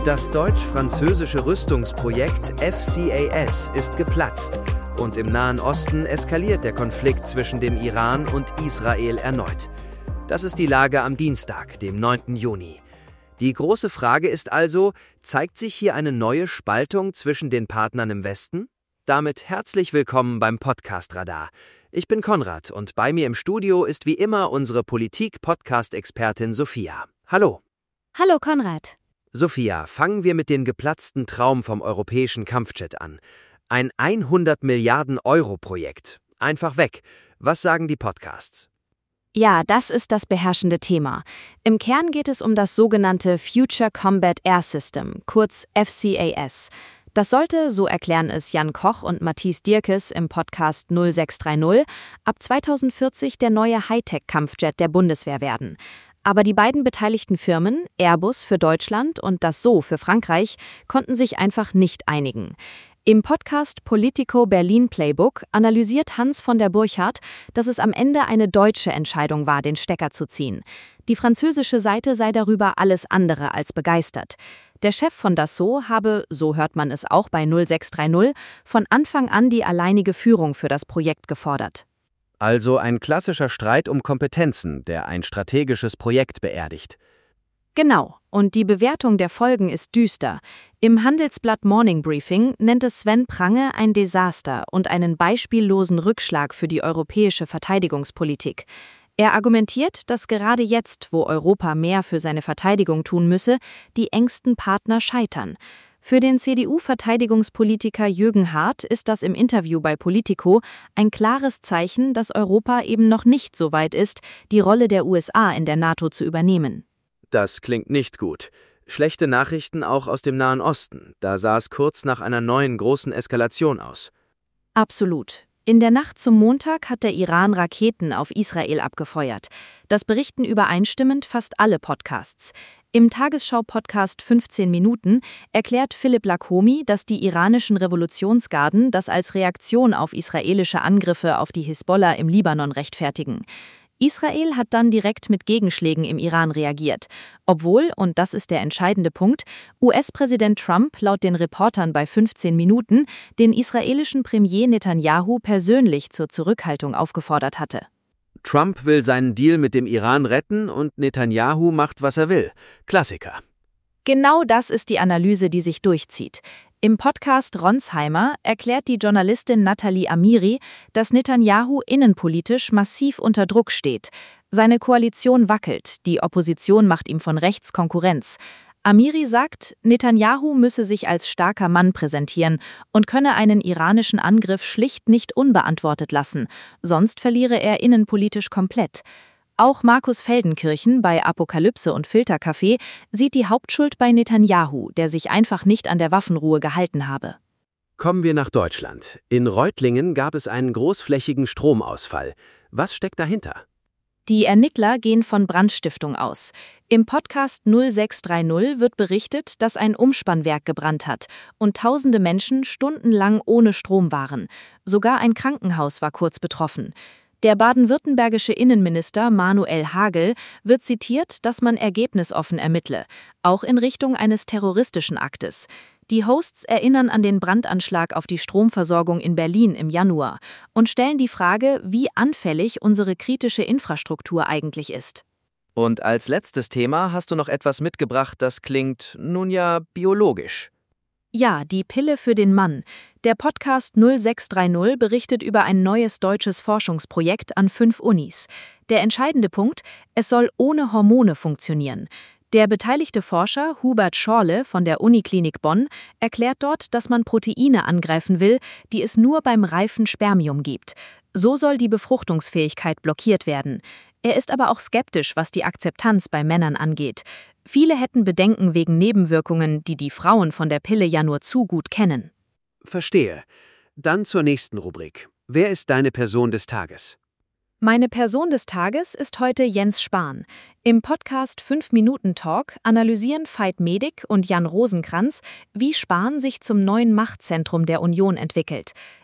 Das deutsch-französische Rüstungsprojekt FCAS ist geplatzt und im Nahen Osten eskaliert der Konflikt zwischen dem Iran und Israel erneut. Das ist die Lage am Dienstag, dem 9. Juni. Die große Frage ist also, zeigt sich hier eine neue Spaltung zwischen den Partnern im Westen? Damit herzlich willkommen beim Podcast Radar. Ich bin Konrad und bei mir im Studio ist wie immer unsere Politik-Podcast-Expertin Sophia. Hallo. Hallo Konrad. Sophia, fangen wir mit dem geplatzten Traum vom europäischen Kampfjet an. Ein 100 Milliarden Euro Projekt. Einfach weg. Was sagen die Podcasts? Ja, das ist das beherrschende Thema. Im Kern geht es um das sogenannte Future Combat Air System, kurz FCAS. Das sollte, so erklären es Jan Koch und Matthias Dierkes im Podcast 0630, ab 2040 der neue Hightech-Kampfjet der Bundeswehr werden. Aber die beiden beteiligten Firmen, Airbus für Deutschland und Dassault für Frankreich, konnten sich einfach nicht einigen. Im Podcast Politico Berlin Playbook analysiert Hans von der Burchardt, dass es am Ende eine deutsche Entscheidung war, den Stecker zu ziehen. Die französische Seite sei darüber alles andere als begeistert. Der Chef von Dassault habe, so hört man es auch bei 0630, von Anfang an die alleinige Führung für das Projekt gefordert. Also ein klassischer Streit um Kompetenzen, der ein strategisches Projekt beerdigt. Genau, und die Bewertung der Folgen ist düster. Im Handelsblatt Morning Briefing nennt es Sven Prange ein Desaster und einen beispiellosen Rückschlag für die europäische Verteidigungspolitik. Er argumentiert, dass gerade jetzt, wo Europa mehr für seine Verteidigung tun müsse, die engsten Partner scheitern. Für den CDU-Verteidigungspolitiker Jürgen Hart ist das im Interview bei Politico ein klares Zeichen, dass Europa eben noch nicht so weit ist, die Rolle der USA in der NATO zu übernehmen. Das klingt nicht gut. Schlechte Nachrichten auch aus dem Nahen Osten. Da sah es kurz nach einer neuen großen Eskalation aus. Absolut. In der Nacht zum Montag hat der Iran Raketen auf Israel abgefeuert. Das berichten übereinstimmend fast alle Podcasts. Im Tagesschau-Podcast 15 Minuten erklärt Philipp Lakomi, dass die iranischen Revolutionsgarden das als Reaktion auf israelische Angriffe auf die Hisbollah im Libanon rechtfertigen. Israel hat dann direkt mit Gegenschlägen im Iran reagiert, obwohl, und das ist der entscheidende Punkt, US-Präsident Trump laut den Reportern bei 15 Minuten den israelischen Premier Netanyahu persönlich zur Zurückhaltung aufgefordert hatte. Trump will seinen Deal mit dem Iran retten und Netanyahu macht, was er will. Klassiker. Genau das ist die Analyse, die sich durchzieht. Im Podcast Ronsheimer erklärt die Journalistin Nathalie Amiri, dass Netanyahu innenpolitisch massiv unter Druck steht. Seine Koalition wackelt, die Opposition macht ihm von rechts Konkurrenz. Amiri sagt, Netanyahu müsse sich als starker Mann präsentieren und könne einen iranischen Angriff schlicht nicht unbeantwortet lassen, sonst verliere er innenpolitisch komplett. Auch Markus Feldenkirchen bei Apokalypse und Filterkaffee sieht die Hauptschuld bei Netanyahu, der sich einfach nicht an der Waffenruhe gehalten habe. Kommen wir nach Deutschland. In Reutlingen gab es einen großflächigen Stromausfall. Was steckt dahinter? Die Ermittler gehen von Brandstiftung aus. Im Podcast 0630 wird berichtet, dass ein Umspannwerk gebrannt hat und tausende Menschen stundenlang ohne Strom waren. Sogar ein Krankenhaus war kurz betroffen. Der baden-württembergische Innenminister Manuel Hagel wird zitiert, dass man ergebnisoffen ermittle, auch in Richtung eines terroristischen Aktes. Die Hosts erinnern an den Brandanschlag auf die Stromversorgung in Berlin im Januar und stellen die Frage, wie anfällig unsere kritische Infrastruktur eigentlich ist. Und als letztes Thema hast du noch etwas mitgebracht, das klingt, nun ja, biologisch. Ja, die Pille für den Mann. Der Podcast 0630 berichtet über ein neues deutsches Forschungsprojekt an 5 Unis. Der entscheidende Punkt, es soll ohne Hormone funktionieren. Der beteiligte Forscher Hubert Schorle von der Uniklinik Bonn erklärt dort, dass man Proteine angreifen will, die es nur beim reifen Spermium gibt. So soll die Befruchtungsfähigkeit blockiert werden. Er ist aber auch skeptisch, was die Akzeptanz bei Männern angeht. Viele hätten Bedenken wegen Nebenwirkungen, die die Frauen von der Pille ja nur zu gut kennen. Verstehe. Dann zur nächsten Rubrik. Wer ist deine Person des Tages? Meine Person des Tages ist heute Jens Spahn. Im Podcast 5-Minuten-Talk analysieren Veit Medik und Jan Rosenkranz, wie Spahn sich zum neuen Machtzentrum der Union entwickelt.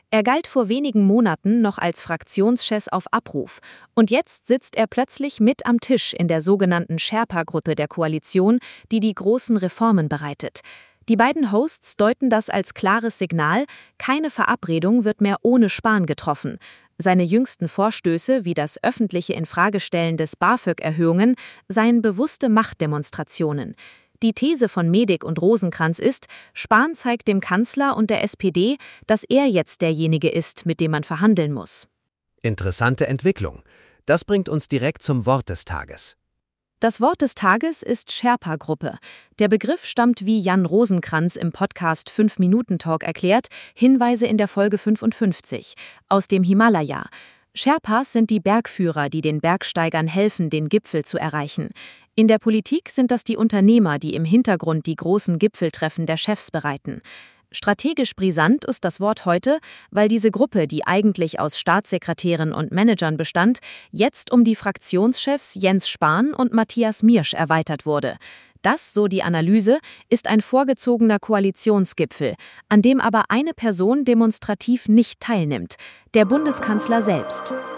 Er galt vor wenigen Monaten noch als Fraktionschef auf Abruf und jetzt sitzt er plötzlich mit am Tisch in der sogenannten Sherpa-Gruppe der Koalition, die die großen Reformen bereitet. Die beiden Hosts deuten das als klares Signal, keine Verabredung wird mehr ohne Spahn getroffen. Seine jüngsten Vorstöße, wie das öffentliche Infragestellen des BAföG-Erhöhungen, seien bewusste Machtdemonstrationen. Die These von Medig und Rosenkranz ist, Spahn zeigt dem Kanzler und der SPD, dass er jetzt derjenige ist, mit dem man verhandeln muss. Interessante Entwicklung. Das bringt uns direkt zum Wort des Tages. Das Wort des Tages ist Sherpa-Gruppe. Der Begriff stammt, wie Jan Rosenkranz im Podcast 5-Minuten-Talk erklärt, Hinweise in der Folge 55, aus dem Himalaya. Sherpas sind die Bergführer, die den Bergsteigern helfen, den Gipfel zu erreichen. In der Politik sind das die Unternehmer, die im Hintergrund die großen Gipfeltreffen der Chefs bereiten. Strategisch brisant ist das Wort heute, weil diese Gruppe, die eigentlich aus Staatssekretären und Managern bestand, jetzt um die Fraktionschefs Jens Spahn und Matthias Miersch erweitert wurde. Das, so die Analyse, ist ein vorgezogener Koalitionsgipfel, an dem aber eine Person demonstrativ nicht teilnimmt, der Bundeskanzler selbst.